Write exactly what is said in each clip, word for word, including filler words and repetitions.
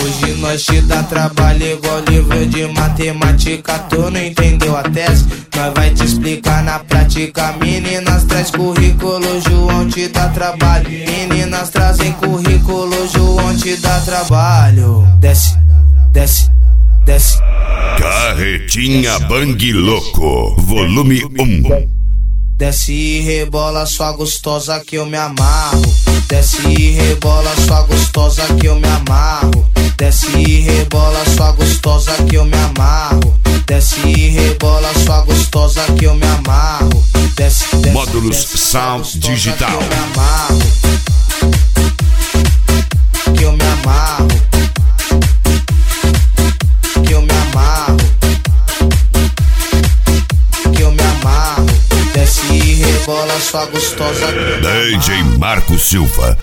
Hoje nós te dá trabalho igual livro de matemática. Tu não entendeu a tese? Nós vai te explicar na prática. Meninas traz currículo, João te dá trabalho. Meninas trazem currículo, João te dá trabalho. Desce, desce, desce. Carretinha Bang Louco, volume um. Desce e rebola sua gostosa que eu me amarro. Desce e rebola sua gostosa que eu me amarro. Desce e rebola sua gostosa que eu me amarro. Desce e rebola sua gostosa que eu me amarro. Desce, desce, Módulos desce, Sound Digital. Que eu me amarro. Que eu me amarro. Que eu me amarro. Que eu me amarro. Desce e rebola sua gostosa. D J Marco Silva.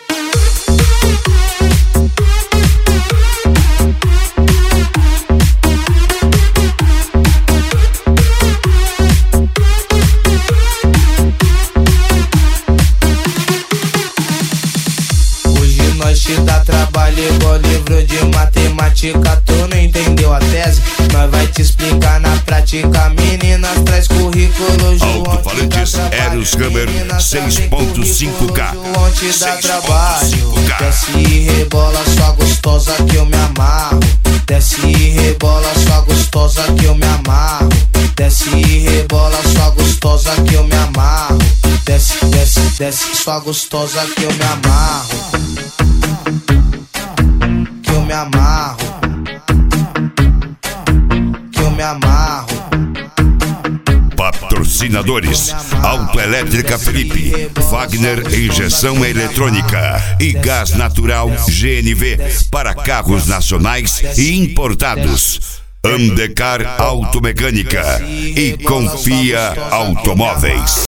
Hoje nós te dá trabalho igual livro de matemática. Tu não entendeu a tese? Nós vai te explicar na prática. Meninas traz currículo, João Alto-falantes Eros Hammer seis ponto cinco K. João te dá trabalho. Desce e rebola sua gostosa que eu me amarro. Desce e rebola sua gostosa que eu me amarro. Desce e rebola sua gostosa que eu me amarro. Desce, desce, desce sua gostosa que eu me amarro. Que eu me amarro. Que eu me amarro. Patrocinadores: Autoelétrica Felipe, Wagner Injeção Eletrônica e Gás Natural G N V para carros nacionais e importados. Andecar Automecânica e Confia Automóveis.